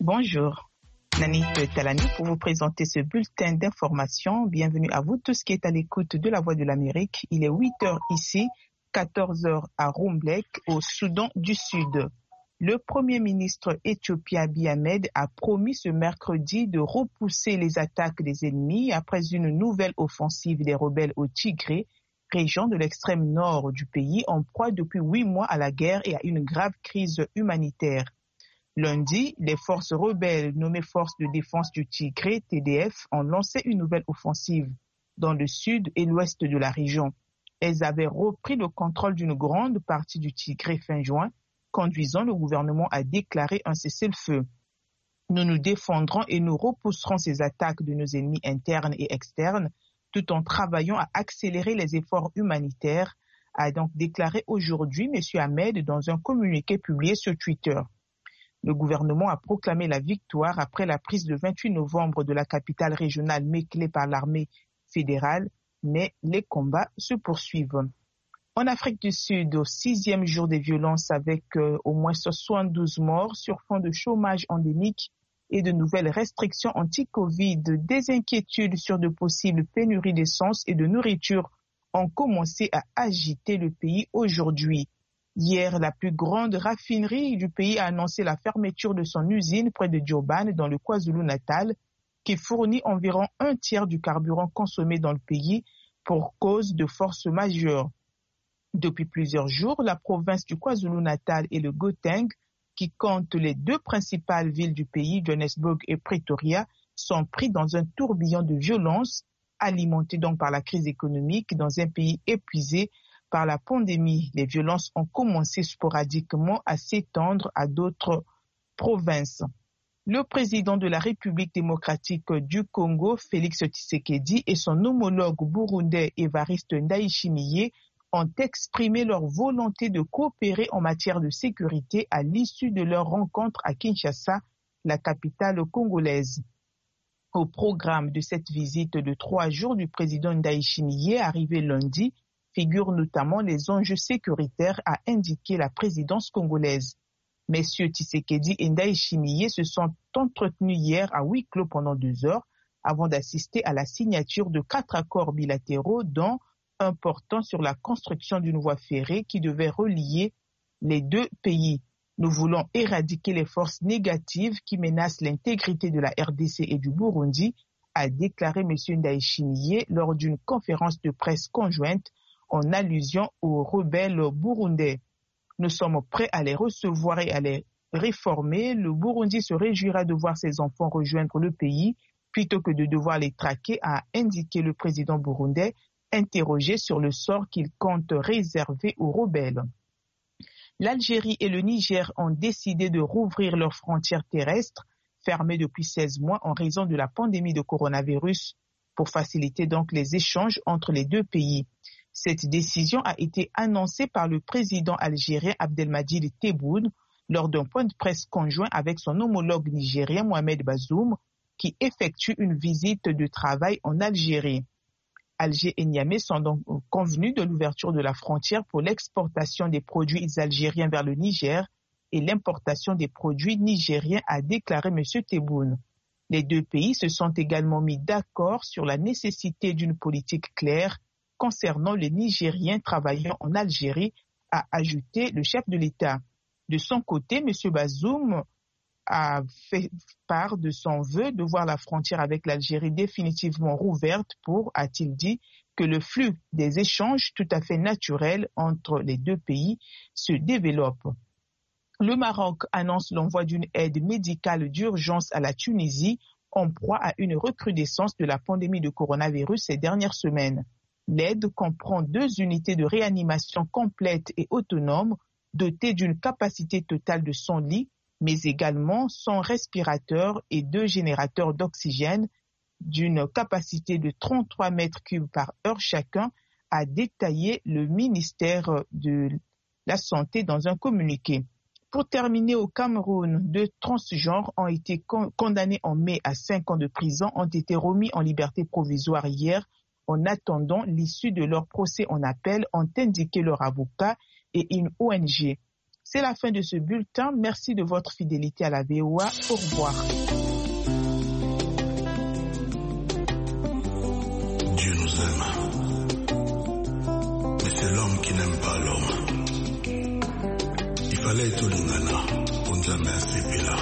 Bonjour, Nanit Talani pour vous présenter ce bulletin d'information. Bienvenue à vous tous qui êtes à l'écoute de la Voix de l'Amérique. Il est 8h ici, 14h à Rumbek, au Soudan du Sud. Le Premier ministre éthiopien Abiy Ahmed a promis ce mercredi de repousser les attaques des ennemis après une nouvelle offensive des rebelles au Tigré, région de l'extrême nord du pays en proie depuis 8 mois à la guerre et à une grave crise humanitaire. Lundi, les forces rebelles nommées Forces de défense du Tigré, TDF, ont lancé une nouvelle offensive dans le sud et l'ouest de la région. Elles avaient repris le contrôle d'une grande partie du Tigré fin juin, conduisant le gouvernement à déclarer un cessez-le-feu. Nous nous défendrons et nous repousserons ces attaques de nos ennemis internes et externes, tout en travaillant à accélérer les efforts humanitaires, a donc déclaré aujourd'hui M. Ahmed dans un communiqué publié sur Twitter. Le gouvernement a proclamé la victoire après la prise le 28 novembre de la capitale régionale Mekele par l'armée fédérale, mais les combats se poursuivent. En Afrique du Sud, au 6e jour des violences avec au moins 72 morts sur fond de chômage endémique et de nouvelles restrictions anti-Covid, des inquiétudes sur de possibles pénuries d'essence et de nourriture ont commencé à agiter le pays aujourd'hui. Hier, la plus grande raffinerie du pays a annoncé la fermeture de son usine près de Dioban, dans le KwaZulu-Natal, qui fournit environ un tiers du carburant consommé dans le pays pour cause de force majeure. Depuis plusieurs jours, la province du KwaZulu-Natal et le Gauteng, qui comptent les deux principales villes du pays, Johannesburg et Pretoria, sont pris dans un tourbillon de violence, alimenté donc par la crise économique dans un pays épuisé par la pandémie. Les violences ont commencé sporadiquement à s'étendre à d'autres provinces. Le président de la République démocratique du Congo, Félix Tshisekedi, et son homologue burundais Évariste Ndayishimiye ont exprimé leur volonté de coopérer en matière de sécurité à l'issue de leur rencontre à Kinshasa, la capitale congolaise. Au programme de cette visite de 3 jours du président Ndayishimiye, arrivé lundi, figurent notamment les enjeux sécuritaires, a indiqué la présidence congolaise. Messieurs Tshisekedi et Ndayishimiye se sont entretenus hier à huis clos pendant 2 heures avant d'assister à la signature de 4 accords bilatéraux, dont un portant sur la construction d'une voie ferrée qui devait relier les deux pays. Nous voulons éradiquer les forces négatives qui menacent l'intégrité de la RDC et du Burundi, a déclaré M. Ndayishimiye lors d'une conférence de presse conjointe en allusion aux rebelles burundais. Nous sommes prêts à les recevoir et à les réformer. Le Burundi se réjouira de voir ses enfants rejoindre le pays plutôt que de devoir les traquer, a indiqué le président burundais, interrogé sur le sort qu'il compte réserver aux rebelles. L'Algérie et le Niger ont décidé de rouvrir leurs frontières terrestres, fermées depuis 16 mois en raison de la pandémie de coronavirus, pour faciliter donc les échanges entre les deux pays. Cette décision a été annoncée par le président algérien Abdelmadjid Tebboune lors d'un point de presse conjoint avec son homologue nigérien Mohamed Bazoum, qui effectue une visite de travail en Algérie. Alger et Niamey sont donc convenus de l'ouverture de la frontière pour l'exportation des produits algériens vers le Niger et l'importation des produits nigériens, a déclaré M. Tebboune. Les deux pays se sont également mis d'accord sur la nécessité d'une politique claire concernant les Nigériens travaillant en Algérie, a ajouté le chef de l'État. De son côté, M. Bazoum a fait part de son vœu de voir la frontière avec l'Algérie définitivement rouverte pour, a-t-il dit, que le flux des échanges tout à fait naturels entre les deux pays se développe. Le Maroc annonce l'envoi d'une aide médicale d'urgence à la Tunisie en proie à une recrudescence de la pandémie de coronavirus ces dernières semaines. L'aide comprend 2 unités de réanimation complètes et autonomes, dotées d'une capacité totale de 100 lits, mais également 100 respirateurs et 2 générateurs d'oxygène d'une capacité de 33 mètres cubes par heure chacun, a détaillé le ministère de la Santé dans un communiqué. Pour terminer, au Cameroun, 2 transgenres ont été condamnés en mai à 5 ans de prison, ont été remis en liberté provisoire hier en attendant l'issue de leur procès en appel, ont indiqué leur avocat et une ONG. C'est la fin de ce bulletin. Merci de votre fidélité à la VOA. Au revoir. Dieu nous aime. Mais c'est l'homme qui n'aime pas l'homme. Il fallait être Olingana pour nous amener à Sepela.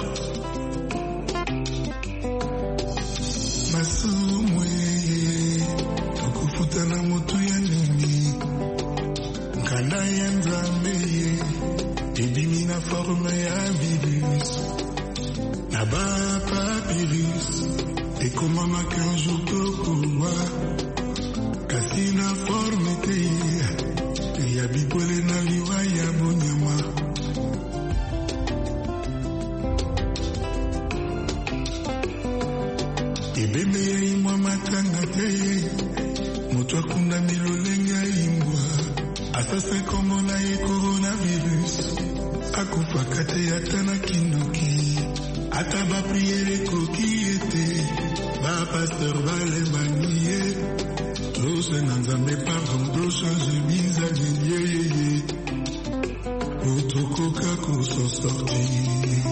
Masumwe, tukufutana motu ya nini. Nkanda ya nzambe, ebimi na forme ya virus. Na ba papyrus, ekomama qu'un jour tokowa. Kasi na forme te, ya bipole na liwa ya bonyama. Ebebe ya imwa matanga te, moto akunda milolenge ya imwa. Asase komona ye coronavirus, akufaka te ata na kindoki. Ata ba priere koki ete, ba pasteur balemanie. Tose na nzambe pardon, to change bizage yeye. Otokoka koso sortir.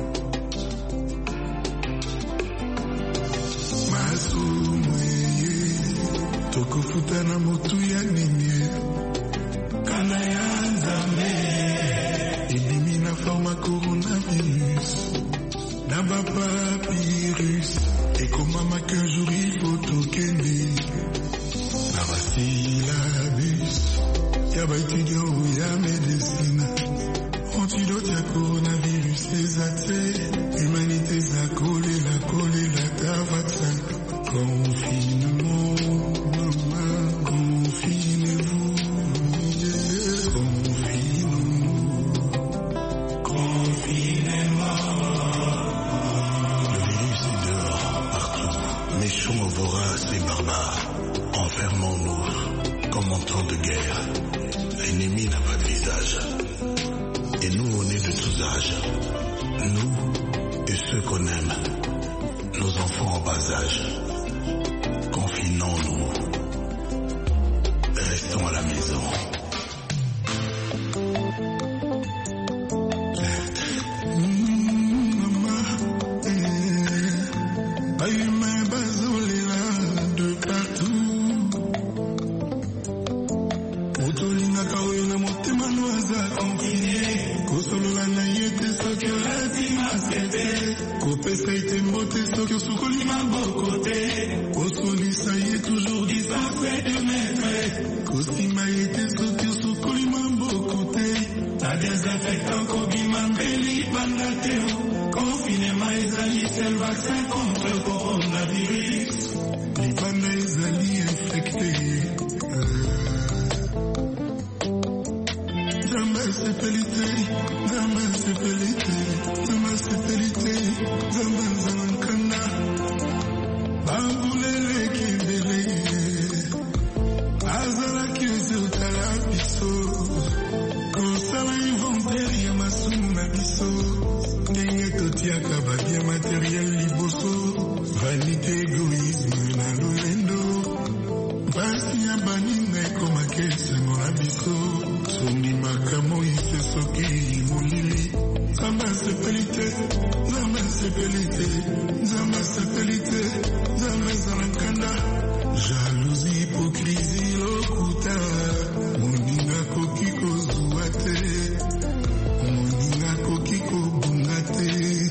Tokufuta na motu ya nini. Kana ya nzambe, ebimi na forma coronavirus. Na ba papyrus, ekomama qu'un jour il faut tokende. Na ba syllabus, ya ba étudiant ya médecine. Antidote ya coronavirus, ezate, humanité za kolela ta vaccin. Confinement, maman, confinez-vous, confinez-nous, confinez-moi. Le virus est dehors, partout, méchants, voraces et barbares. Enfermons-nous, comme en temps de guerre. L'ennemi n'a pas de visage, et nous on est de tous âges. Nous et ceux qu'on aime, nos enfants en bas âge. Confinons-nous. Restons à la maison. Jalousie, hypocrisie, lokuta. Moninga koki kozuate. Moninga koki kobungate.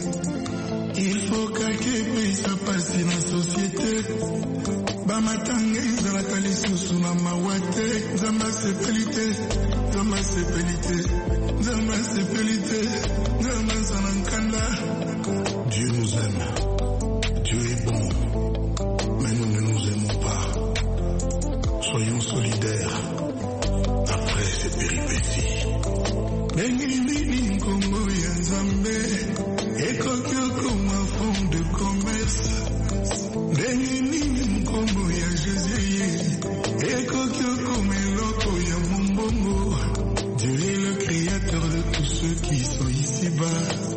Il faut que ça passe dans la société. Bamatanga izalaka lisusu na mawate. Zamba sepelite, zamba sepelite, zamba sepelite, zamba zanankanda. Dieu nous aime, Dieu est bon, mais nous ne nous aimons pas. Soyons solidaires après ces péripéties. Bengi Congo ya Nzambe, ekokioko ma fond de commerce. Bengi Congo ya Jésus, ekokioko meloko ya Mombongo. Dieu est le créateur de tous ceux qui sont ici-bas.